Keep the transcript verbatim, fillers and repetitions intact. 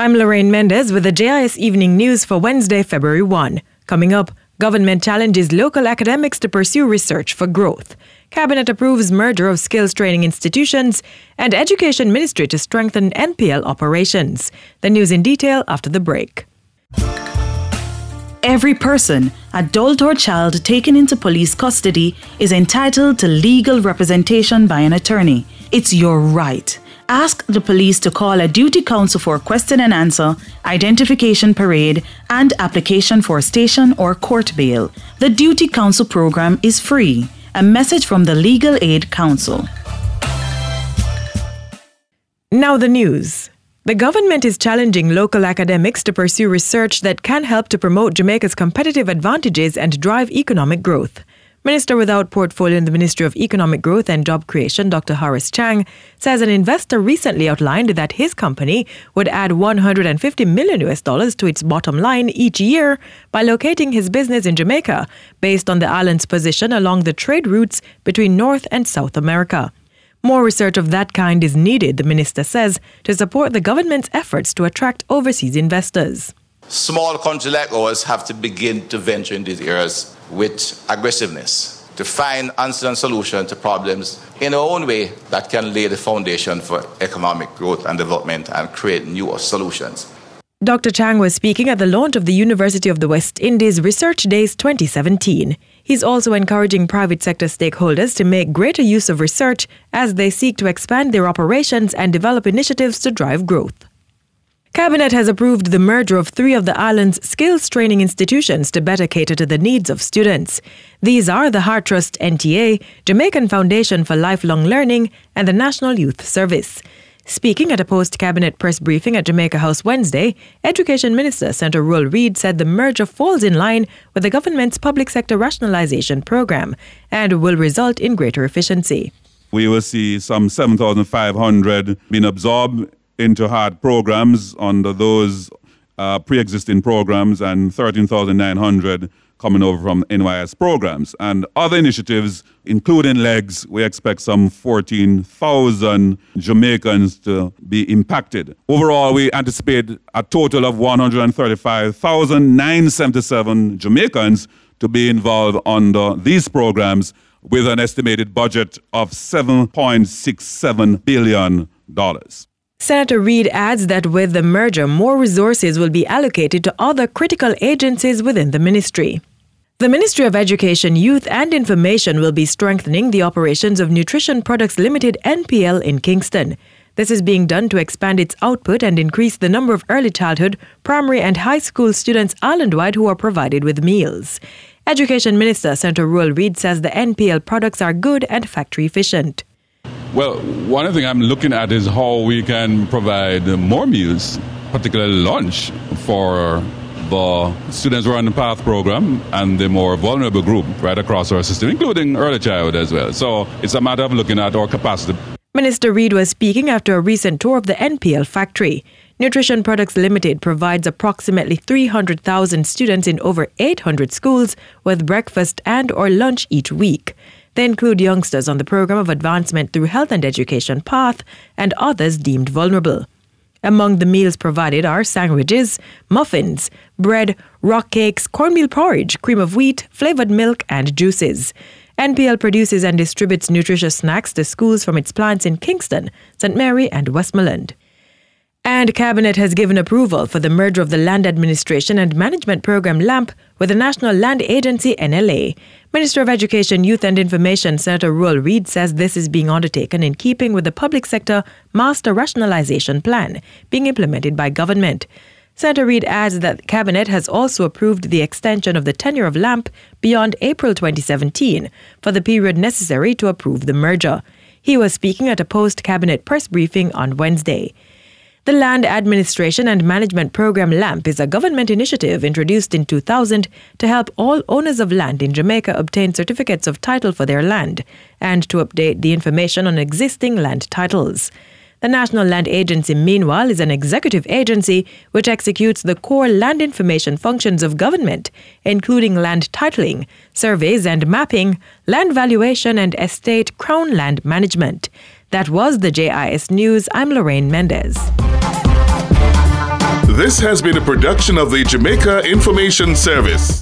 I'm Lorraine Mendez with the J I S Evening News for Wednesday, February first. Coming up, government challenges local academics to pursue research for growth. Cabinet approves merger of skills training institutions, and Education Ministry to strengthen N P L operations. The news in detail after the break. Every person, adult or child taken into police custody, is entitled to legal representation by an attorney. It's your right. Ask the police to call a duty counsel for question and answer, identification parade, and application for station or court bail. The Duty Counsel program is free. A message from the Legal Aid Council. Now the news. The government is challenging local academics to pursue research that can help to promote Jamaica's competitive advantages and drive economic growth. Minister without portfolio in the Ministry of Economic Growth and Job Creation, Doctor Horace Chang, says an investor recently outlined that his company would add one hundred fifty million U S dollars to its bottom line each year by locating his business in Jamaica, based on the island's position along the trade routes between North and South America. More research of that kind is needed, the minister says, to support the government's efforts to attract overseas investors. Small countries like ours have to begin to venture in these areas with aggressiveness to find answers and solutions to problems in our own way that can lay the foundation for economic growth and development and create new solutions. Doctor Chang was speaking at the launch of the University of the West Indies Research Days twenty seventeen. He's also encouraging private sector stakeholders to make greater use of research as they seek to expand their operations and develop initiatives to drive growth. Cabinet has approved the merger of three of the island's skills training institutions to better cater to the needs of students. These are the Heart Trust N T A, Jamaican Foundation for Lifelong Learning, and the National Youth Service. Speaking at a post-cabinet press briefing at Jamaica House Wednesday, Education Minister Senator Roel Reid said the merger falls in line with the government's public sector rationalization program and will result in greater efficiency. We will see some seven thousand five hundred being absorbed into hard programs under those uh, pre-existing programs and thirteen thousand nine hundred coming over from N Y S programs. And other initiatives, including LEGS, we expect some fourteen thousand Jamaicans to be impacted. Overall, we anticipate a total of one hundred thirty-five thousand nine hundred seventy-seven Jamaicans to be involved under these programs with an estimated budget of seven point six seven billion dollars. Senator Reid adds that with the merger, more resources will be allocated to other critical agencies within the ministry. The Ministry of Education, Youth and Information will be strengthening the operations of Nutrition Products Limited N P L in Kingston. This is being done to expand its output and increase the number of early childhood, primary and high school students island-wide who are provided with meals. Education Minister Senator Roel Reid says the N P L products are good and factory efficient. Well, one thing I'm looking at is how we can provide more meals, particularly lunch, for the students who are on the PATH program and the more vulnerable group right across our system, including early childhood as well. So it's a matter of looking at our capacity. Minister Reid was speaking after a recent tour of the N P L factory. Nutrition Products Limited provides approximately three hundred thousand students in over eight hundred schools with breakfast and or lunch each week. They include youngsters on the Program of Advancement through Health and Education PATH and others deemed vulnerable. Among the meals provided are sandwiches, muffins, bread, rock cakes, cornmeal porridge, cream of wheat, flavored milk, and juices. N P L produces and distributes nutritious snacks to schools from its plants in Kingston, Saint Mary, and Westmoreland. And Cabinet has given approval for the merger of the Land Administration and Management Program LAMP with the National Land Agency N L A. Minister of Education, Youth and Information Senator Roel Reid says this is being undertaken in keeping with the public sector master rationalization plan being implemented by government. Senator Reid adds that Cabinet has also approved the extension of the tenure of LAMP beyond April twenty seventeen for the period necessary to approve the merger. He was speaking at a post-cabinet press briefing on Wednesday. The Land Administration and Management Program LAMP is a government initiative introduced in two thousand to help all owners of land in Jamaica obtain certificates of title for their land and to update the information on existing land titles. The National Land Agency, meanwhile, is an executive agency which executes the core land information functions of government, including land titling, surveys and mapping, land valuation, and estate crown land management. That was the J I S News. I'm Lorraine Mendez. This has been a production of the Jamaica Information Service.